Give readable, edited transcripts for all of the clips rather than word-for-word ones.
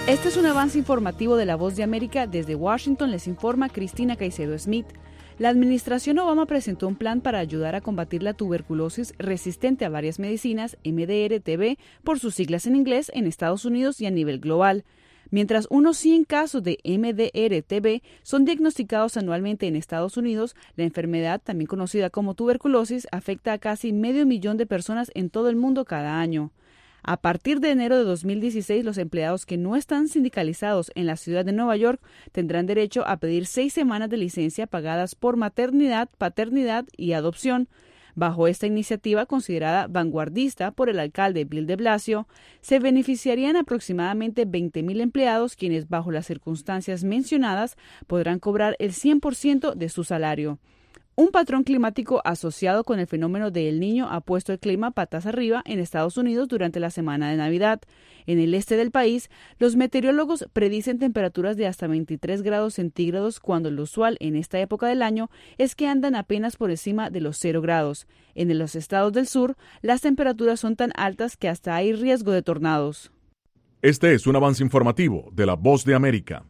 Este es un avance informativo de La Voz de América. Desde Washington les informa Cristina Caicedo Smith. La administración Obama presentó un plan para ayudar a combatir la tuberculosis resistente a varias medicinas, MDR-TB, por sus siglas en inglés, en Estados Unidos y a nivel global. Mientras unos 100 casos de MDR-TB son diagnosticados anualmente en Estados Unidos, la enfermedad, también conocida como tuberculosis, afecta a casi 500,000 de personas en todo el mundo cada año. A partir de enero de 2016, los empleados que no están sindicalizados en la ciudad de Nueva York tendrán derecho a pedir 6 semanas de licencia pagadas por maternidad, paternidad y adopción. Bajo esta iniciativa, considerada vanguardista por el alcalde Bill de Blasio, se beneficiarían aproximadamente 20,000 empleados, quienes bajo las circunstancias mencionadas podrán cobrar el 100% de su salario. Un patrón climático asociado con el fenómeno de El Niño ha puesto el clima patas arriba en Estados Unidos durante la semana de Navidad. En el este del país, los meteorólogos predicen temperaturas de hasta 23 grados centígrados cuando lo usual en esta época del año es que andan apenas por encima de los 0 grados. En los estados del sur, las temperaturas son tan altas que hasta hay riesgo de tornados. Este es un avance informativo de La Voz de América.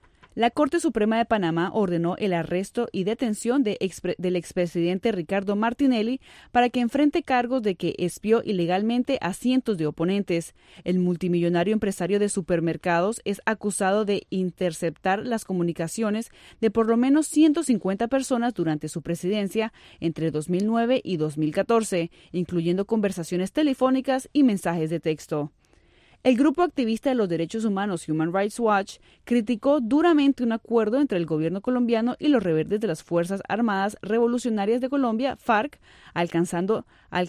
La Corte Suprema de Panamá ordenó el arresto y detención del expresidente Ricardo Martinelli para que enfrente cargos de que espió ilegalmente a cientos de oponentes. El multimillonario empresario de supermercados es acusado de interceptar las comunicaciones de por lo menos 150 personas durante su presidencia entre 2009 y 2014, incluyendo conversaciones telefónicas y mensajes de texto. El grupo activista de los derechos humanos Human Rights Watch criticó duramente un acuerdo entre el gobierno colombiano y los rebeldes de las Fuerzas Armadas Revolucionarias de Colombia, FARC, alcanzado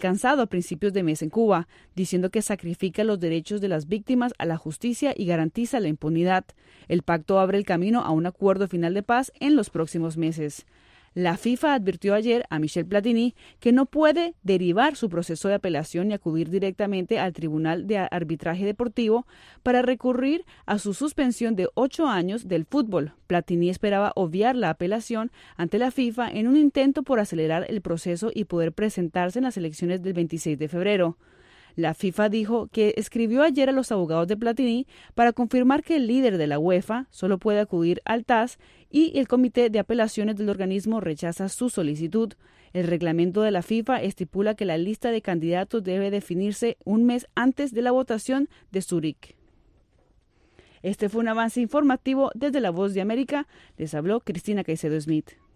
a principios de mes en Cuba, diciendo que sacrifica los derechos de las víctimas a la justicia y garantiza la impunidad. El pacto abre el camino a un acuerdo final de paz en los próximos meses. La FIFA advirtió ayer a Michel Platini que no puede derivar su proceso de apelación y acudir directamente al Tribunal de Arbitraje Deportivo para recurrir a su suspensión de 8 años del fútbol. Platini esperaba obviar la apelación ante la FIFA en un intento por acelerar el proceso y poder presentarse en las elecciones del 26 de febrero. La FIFA dijo que escribió ayer a los abogados de Platini para confirmar que el líder de la UEFA solo puede acudir al TAS y el comité de apelaciones del organismo rechaza su solicitud. El reglamento de la FIFA estipula que la lista de candidatos debe definirse un mes antes de la votación de Zúrich. Este fue un avance informativo desde La Voz de América. Les habló Cristina Caicedo Smith.